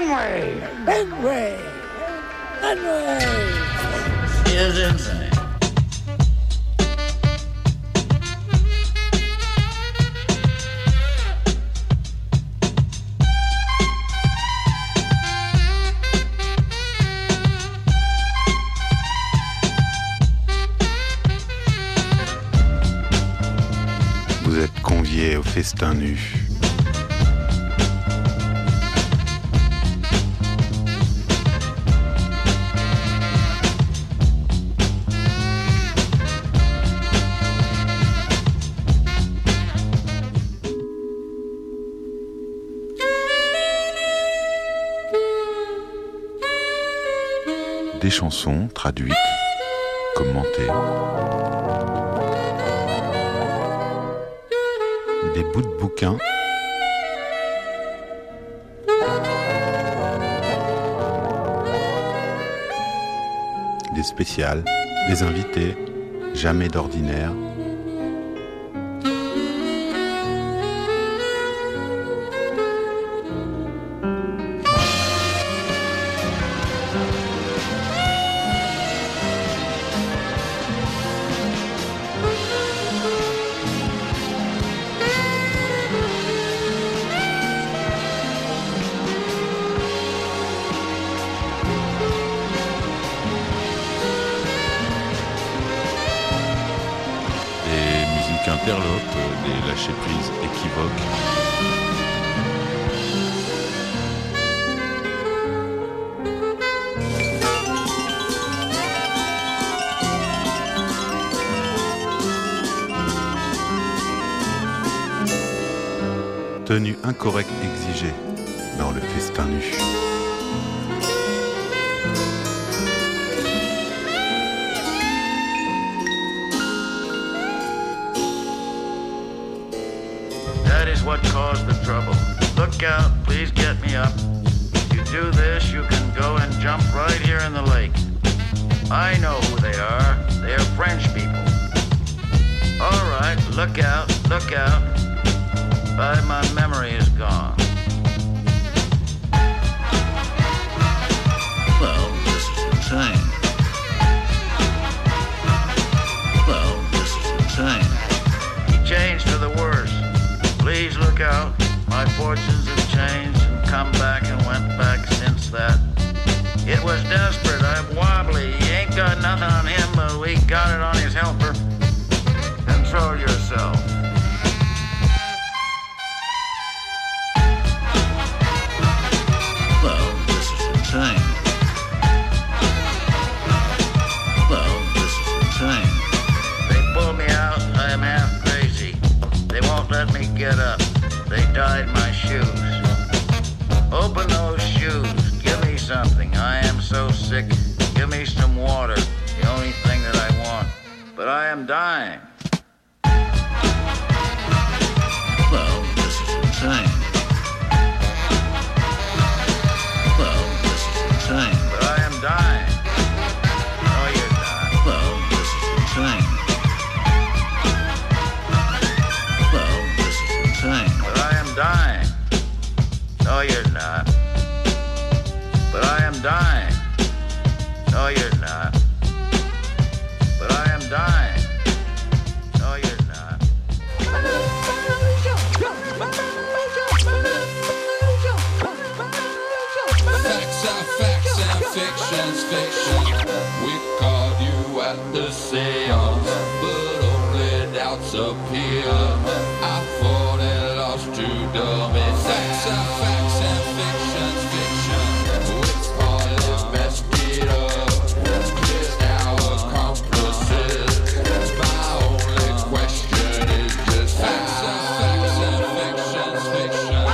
Fenway! Fenway! Fenway! He is insane. Vous êtes conviés au festin nu. Des chansons traduites, commentées. Des bouts de bouquins. Des spéciales, des invités, jamais d'ordinaire. Interlope, des lâcher-prises équivoques. Tenue incorrecte exigée dans le festin nu. That is what caused the trouble. Look out, please get me up. If you do this, you can go and jump right here in the lake. I know who they are. They are French people. All right, look out, look out. But my memory is gone. Well, this is insane. Well, this is insane. He changed for the worse. Please look out. My fortunes have changed and come back and went back since that. It was desperate. I'm wobbly. He ain't got nothing on him, but we got it on his helper. Control yourself. Well, this is insane. Well, this is insane. They pulled me out. I am half crazy. They won't let me get up. They dyed my shoes. Open those shoes. Give me something. I am so sick. Give me some water. The only thing that I want. But I am dying. Well, this is insane. Well, this is insane. But I am dying. No, you're not. Well, this is insane. Well, this is insane. But I am dying. No, you're not. But I am dying. No, you're not. But I am dying. No, you're not. Facts are facts and fiction's fiction. We caught you at the seance, but only doubts appear. I thought and lost you, dummy. Facts are facts and fiction's fiction. It's all investigator. Clear our accomplices. My only question is just facts are facts and fiction's fiction.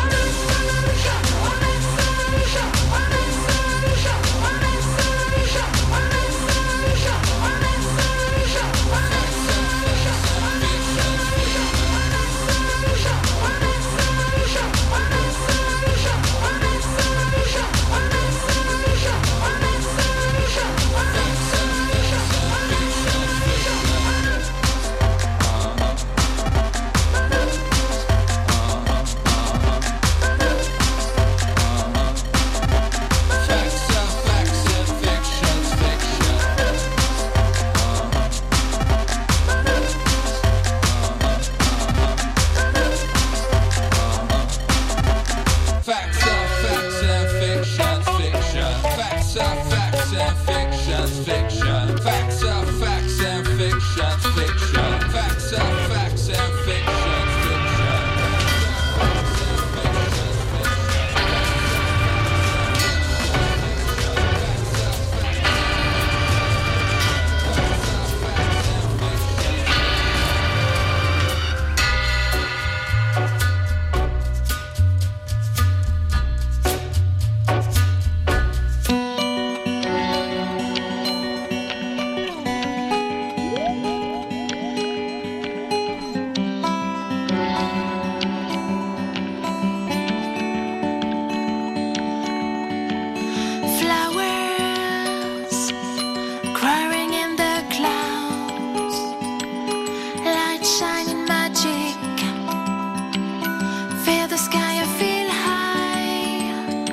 shining magic. Feel the sky, I feel high.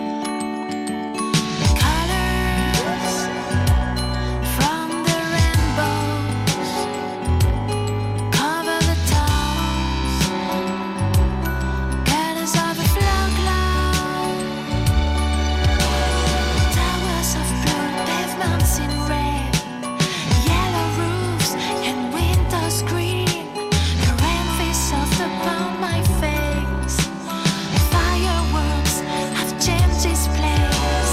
Colors from the rainbows cover the towns. Colors of a flow cloud. Towers of blue, pavements in red. Yellow roofs and windows green. The rain feels soft upon my face. Fireworks have changed this place.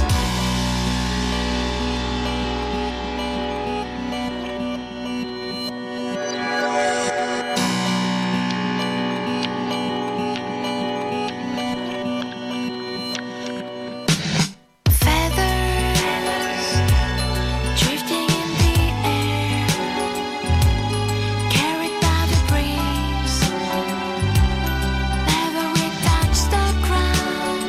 Feathers drifting in the air, carried by the breeze. Never we touch the ground.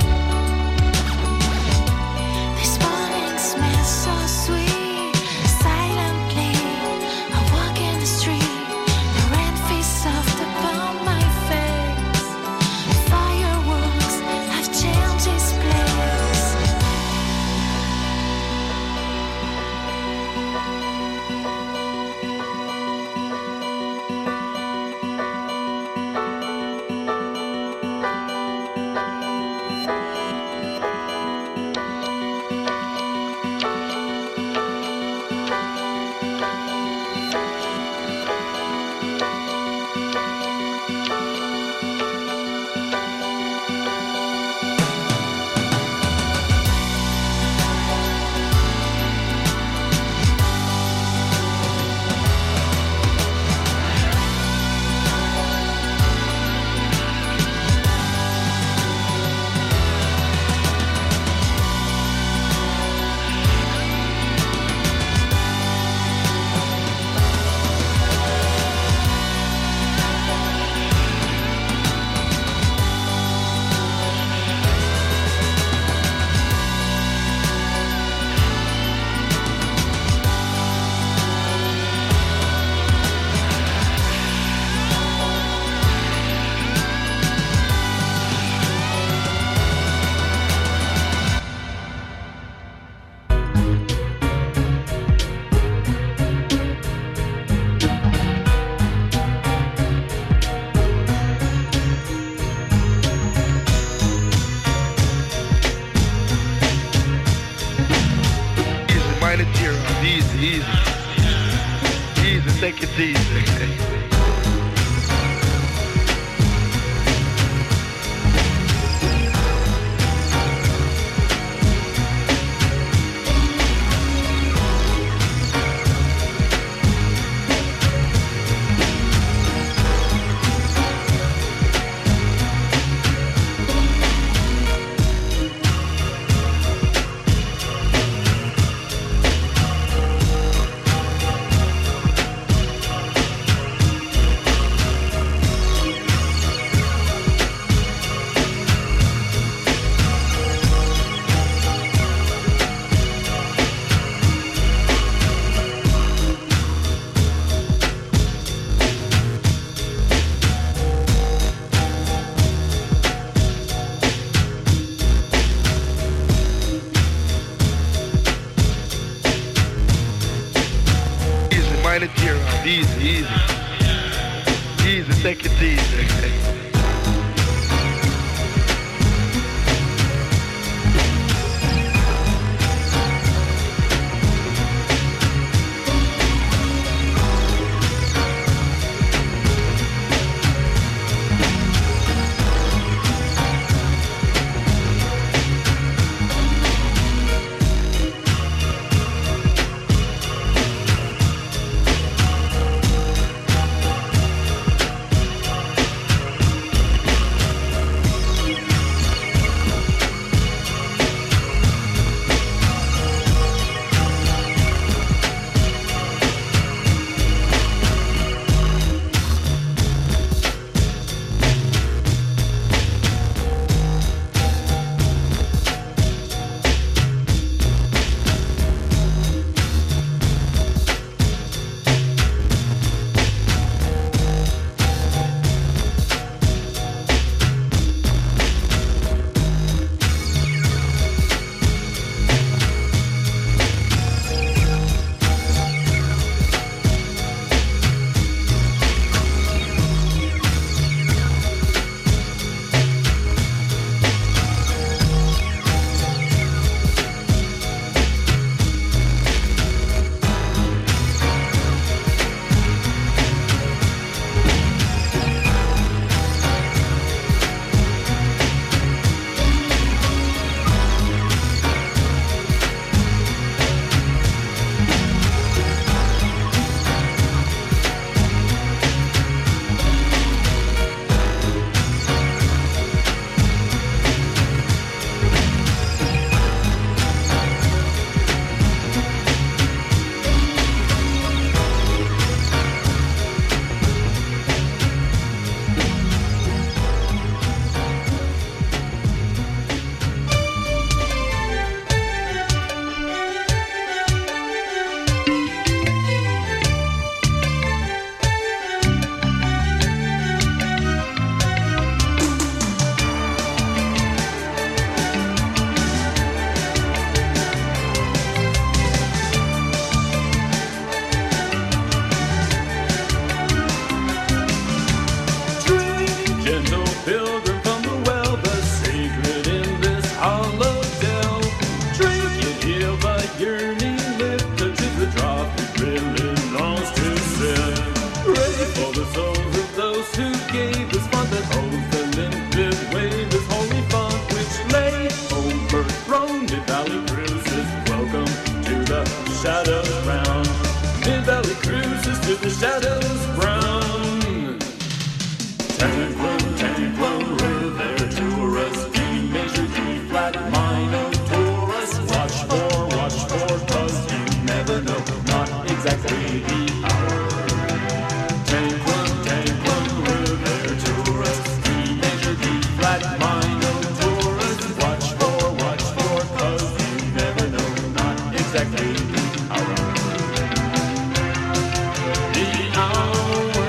This morning smells so sweet. Silently, I walk in the street. The rain feels soft upon my face. Fireworks have changed this place. Easy, minor tear off. Easy. Easy, take it easy. Easy, minor tear off. Easy. Easy, take it easy. shadows brown. Tanquil, river, tourist, D major, D flat, minor, Taurus. Watch for, 'cause you never know, not exactly the hour. Tanquil, river, tourist, D major, D flat, minor, Taurus. Watch for, 'cause you never know, not exactly the hour. The hour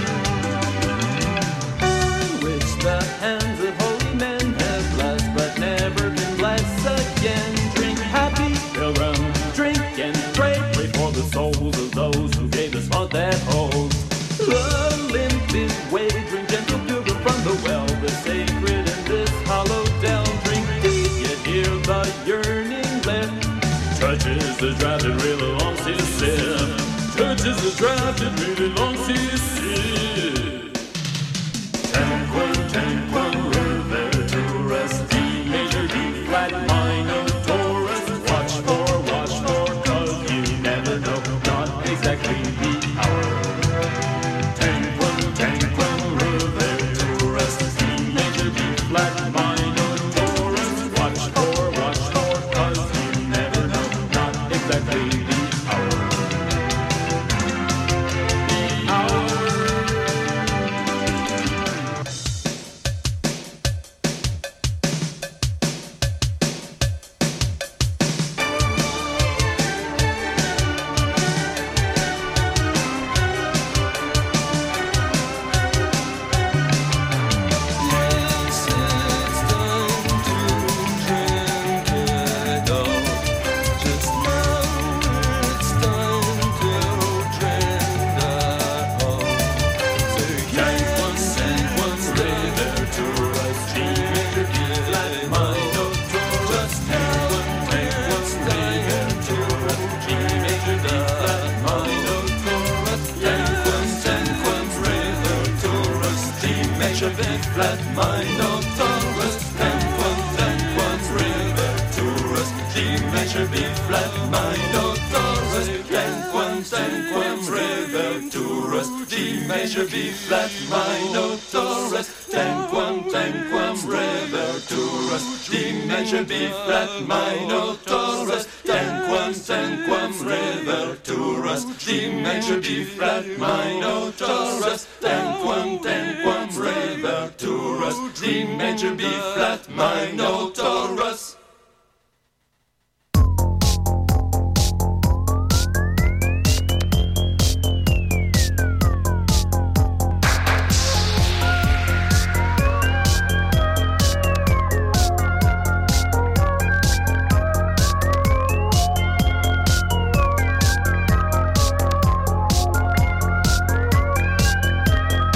which the hands of holy men have blessed, but never can bless again. Drink happy pilgrim, drink and pray for the souls of those who gave us all that hold. The limpid way, drink gentle pilgrim from the well, the sacred in this hollow dell. Drink deep, yet hear the yearning lift. Touches the draught and really longs to sip. Touches the draught and really longs to sip. Tanquil, river, tourist, D major, D flat, minor, Taurus. Watch for, 'cause you never know, not exactly the hour. Tanquil, river, tourist, D major, D flat, minor, Taurus. Watch for, 'cause you never know, not exactly the hour. The hour. Flat minor Taurus, Tanquil, river, tourist, D major, B flat minor Taurus, Tanquil, river, tourist, D major, B flat minor Taurus, Tanquil, river, tourist, D major, B flat minor Taurus, Tanquil, river, tourist, D major, B flat minor Taurus, Tanquil, river, tourist, D major, B flat minor Taurus.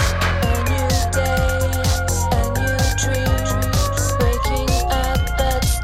A new day, a new dream, waking up but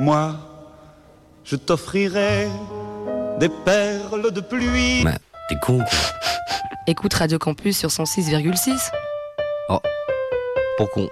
Moi, je t'offrirai des perles de pluie. Bah, t'es con, quoi. Écoute Radio Campus sur 106,6. Oh, pour con.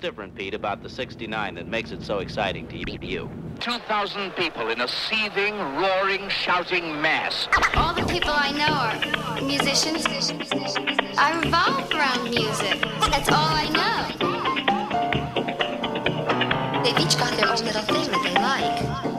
different, Pete, about the 69 that makes it so exciting to you? 2,000 people in a seething, roaring, shouting mass. All the people I know are musicians. I revolve around music. That's all I know. They've each got their own little thing that they like.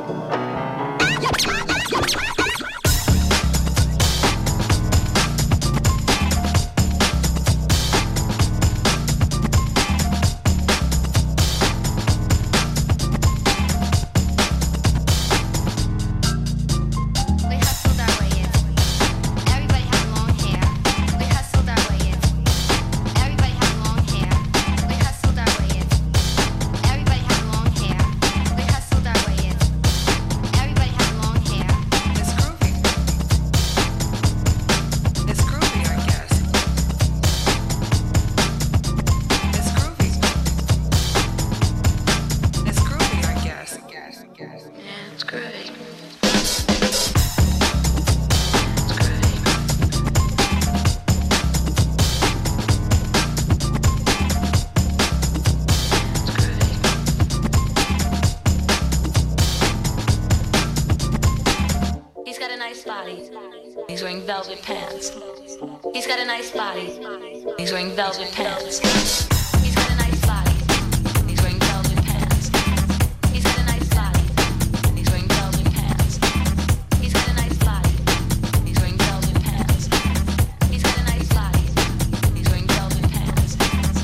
Velvet pants. He's got a nice body. He's wearing velvet pants. He's got a nice body. He's wearing velvet pants. He's got a nice body. He's wearing velvet pants. He's got a nice body. He's wearing velvet pants. He's got a nice body. He's wearing velvet pants.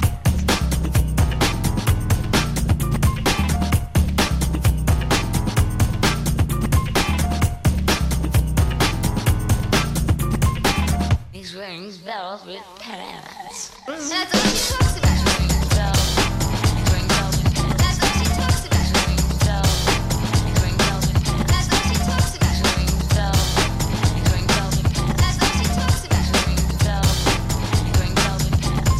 He's wearing velvet pants. That's all she talks about. He's wearing velvet pants. That's all she talks about. He's wearing velvet pants. That's all she talks about. He's wearing velvet pants. That's all she talks about. He's wearing velvet pants.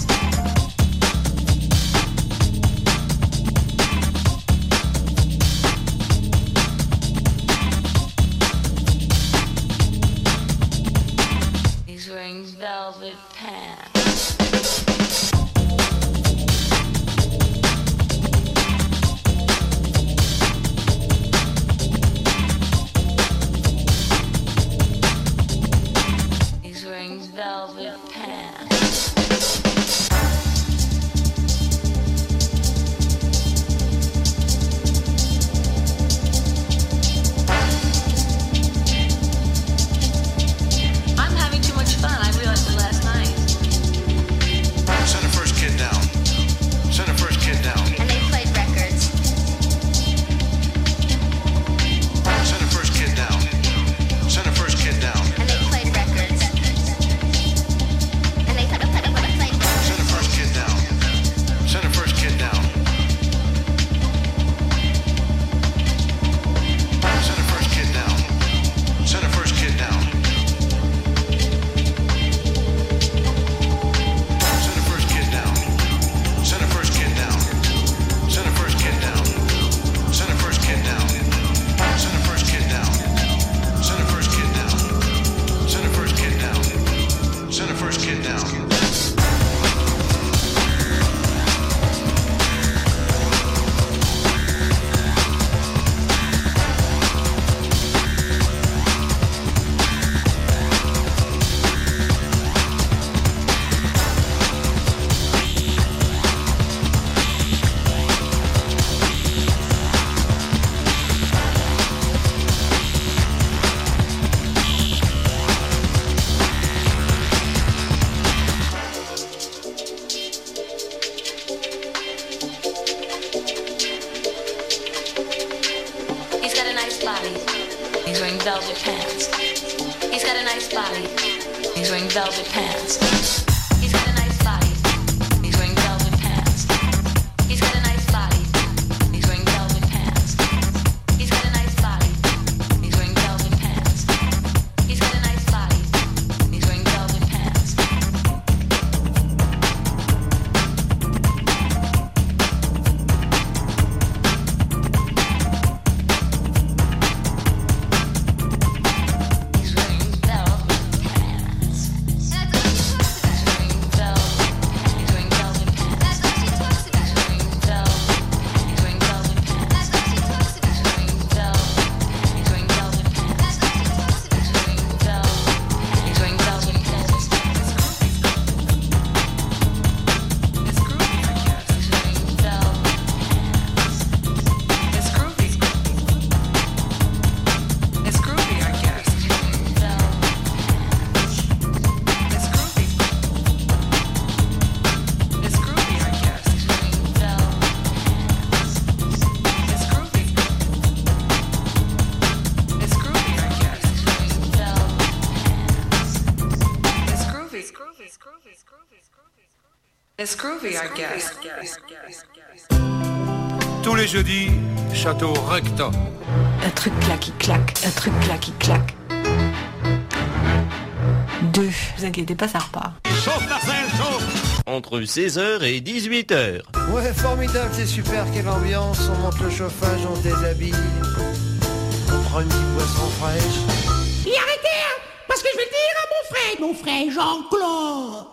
He's wearing velvet pants. He's wearing velvet pants. I'm having too much fun. I realized it last night. Send the first kid down. Send the first kid down. And they played records. Send the first kid down. Send the first kid down. And they played records. And they played records. Send the first kid down. Send the first kid down. Send the first kid down. Send the first kid down. Send the first kid down. Send the first kid down. Send the first kid down. Send the first kid down. Send the first kid down. Send the first kid down. Send the first kid down. Send the first kid down. He's got a nice body. He's wearing velvet pants. He's got a nice body. He's wearing velvet pants. He's got a nice body. He's wearing velvet pants. He's got a nice body. He's wearing velvet pants. He's got a nice body. He's wearing velvet pants. He's got a nice body. He's wearing velvet pants. He's wearing velvet pants. That's all she talks about. He's wearing velvet It's groovy, I guess. Tous les jeudis, Château Recto. Un truc là qui claque, un truc là qui claque. 2, vous inquiétez pas, ça repart. Chauffe Marcel, chauffe. Entre 16h et 18h. Ouais, formidable, c'est super, quelle ambiance. On monte le chauffage, on se déshabille. On prend une petite boisson fraîche. Et arrêtez, hein, parce que je vais le dire à mon frère Jean-Claude.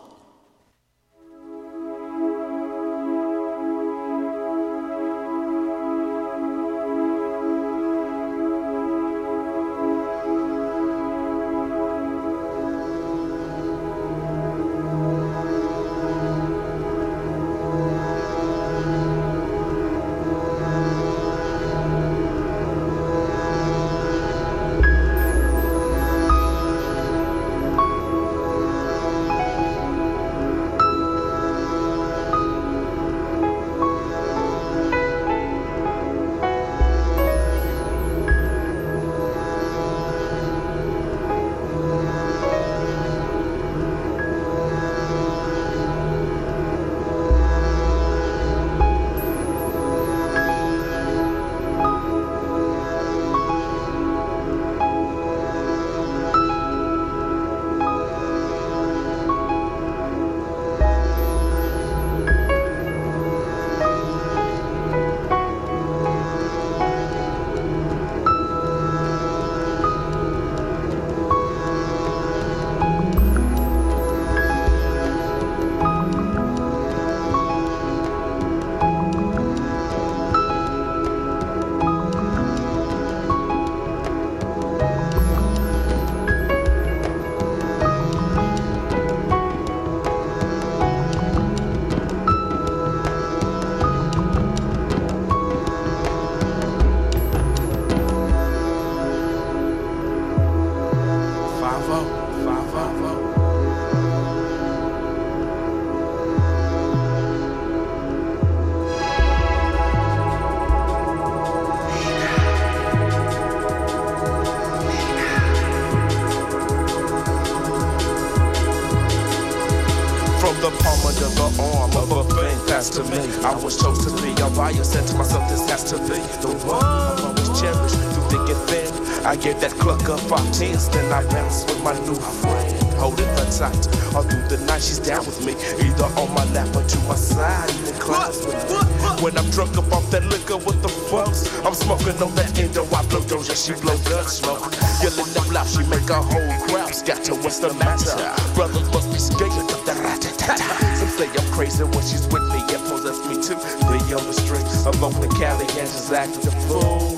the palm under the arm of a thing passed to me. I was chose to be a buyer, said to myself, this has to be the one I've always cherished through thick and thin. I get that cluck of 5 tens, then I bounce with my new friend. Holding her tight, all through the night she's down with me, either on my lap or to my side, even close with me. When I'm drunk up off that liquor with the folks, I'm smoking on that Indo, I blow doja, she blow gun smoke. Yelling up loud, she make a whole crowd scatter. What's the matter? Brothers must be scared of the rat-a-tat-tat. Some say I'm crazy when she's with me and possess me too. Be on the street of Oakland, Cali, and she's acting a fool.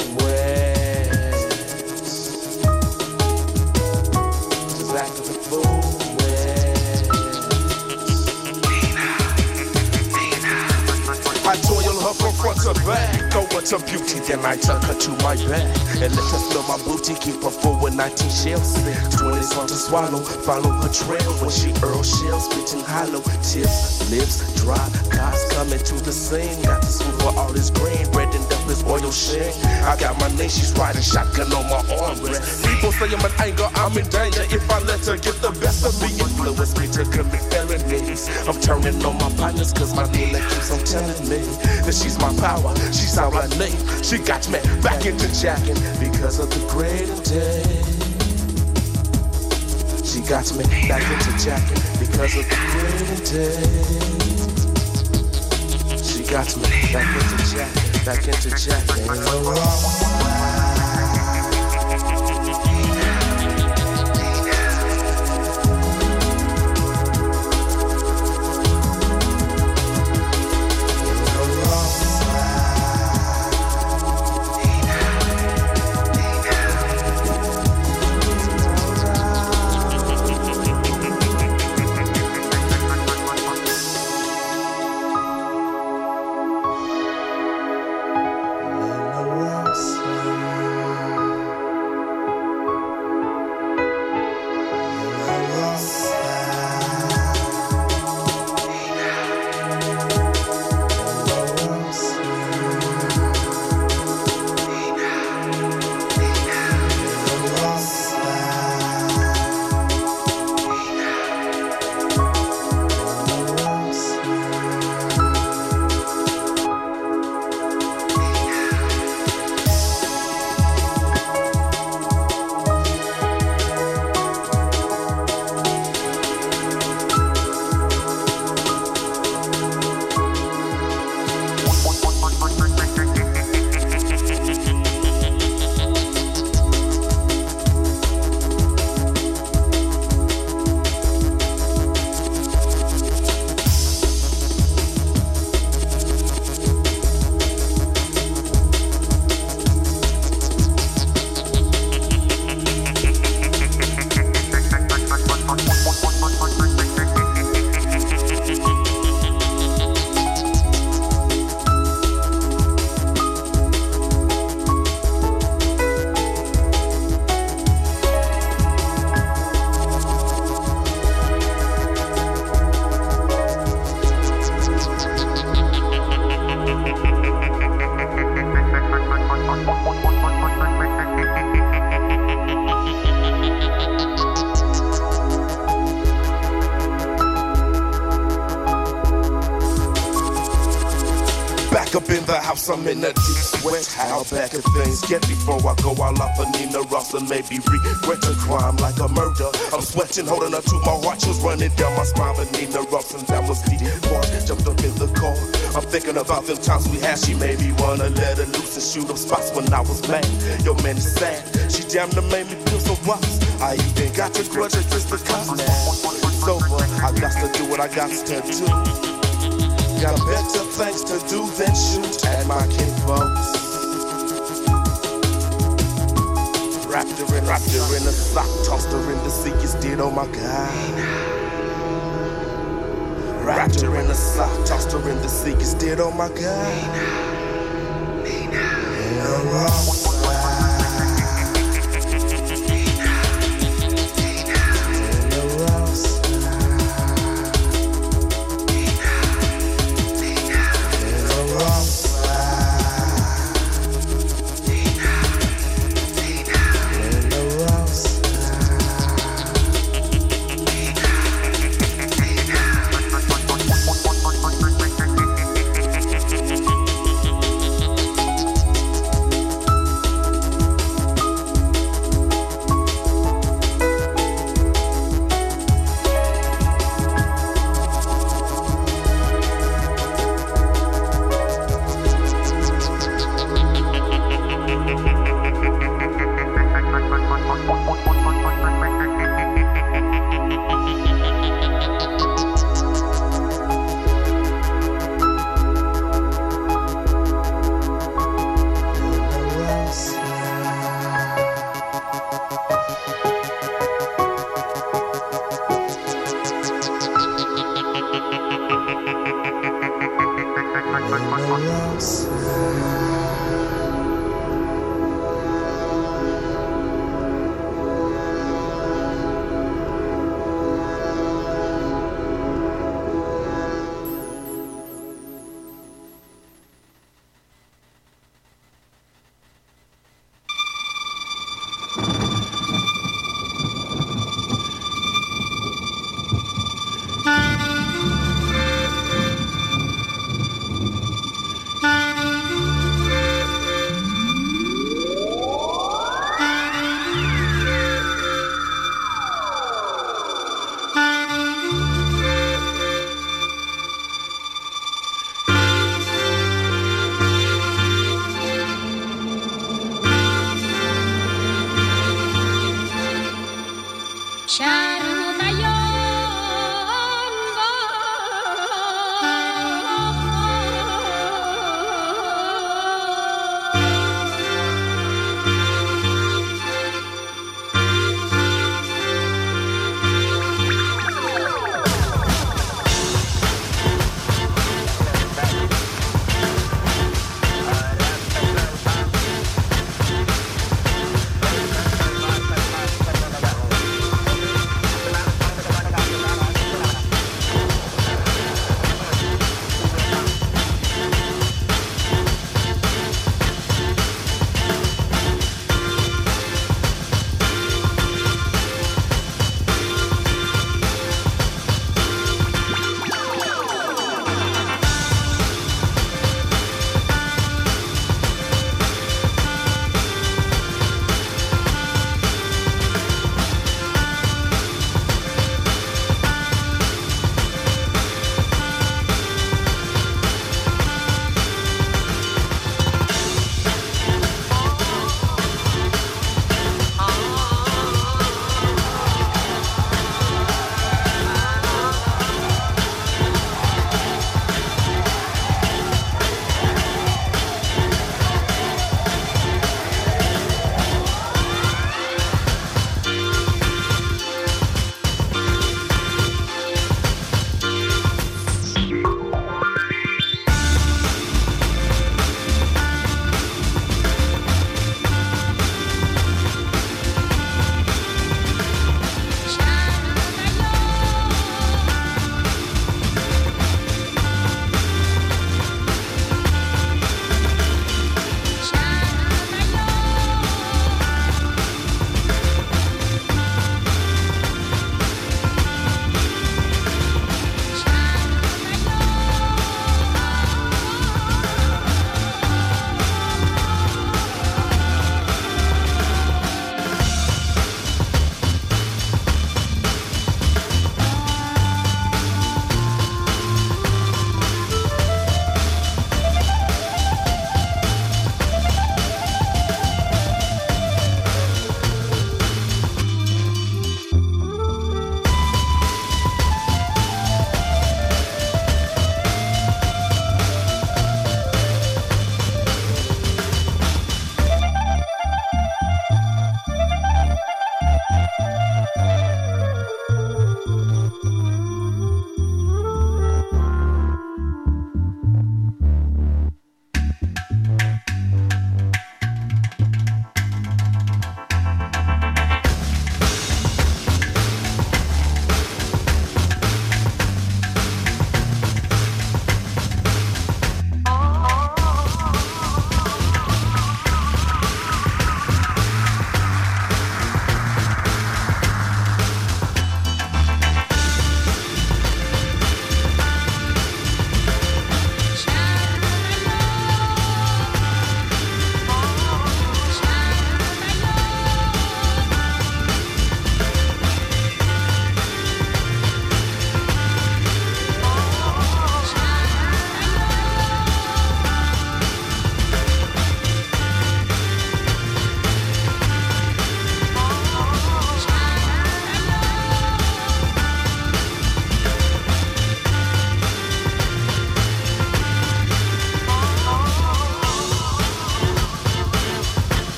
She's acting a fool. I toil her from front to back, go to beauty, then I tuck her to my back and let her feel my booty, keep her full with 19 shells. 20's hard to swallow, follow her trail when she earl shells, spitting hollow tips, lips dry, cars coming to the scene. Got the scoop for all this green, bread and up this oil shit. I got my name, she's riding shotgun on my armrest. People say I'm in anger, I'm in danger. If I let her get the best of me, influence me to commit felonies. I'm turning on my partners, cause my dealer keeps on telling me that she's my power, she's all I need. She got me back into jacking because of the greater day. She got me back into jacking because of the greater day. She got me back into jacking, back into jacking. house, I'm in a deep sweat. How back if things get before I go all up for Nina Ross and maybe regret a crime like a murder. I'm sweating, holding up to my heart, was running down my spine, but Nina Ross and that was the part. Jumped up in the car. I'm thinking about them times we had. She made me wanna let her loose and shoot up spots when I was mad. Yo, man, it's sad. She damn near made me feel so rough. I even got to grudge against the cops now. It's over. I got to do what I got to do. Got better things to do than shoot at my kinfolks. Wrapped her in a sock, tossed her in the sea, you still, oh my God. Wrapped her in a sock, tossed her in the sea, you still, oh my God. In a rock.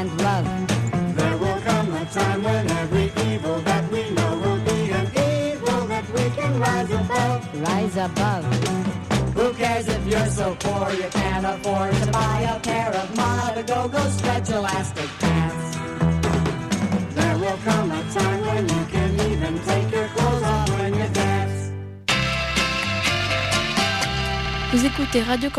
and love. There will come a time when every evil that we know will be an evil that we can rise above. Rise above. Who cares if you're so poor you can't afford to buy a pair of Go-Go stretch elastic pants? There will come a time when you can even take your clothes off when you dance. Vous écoutez Radio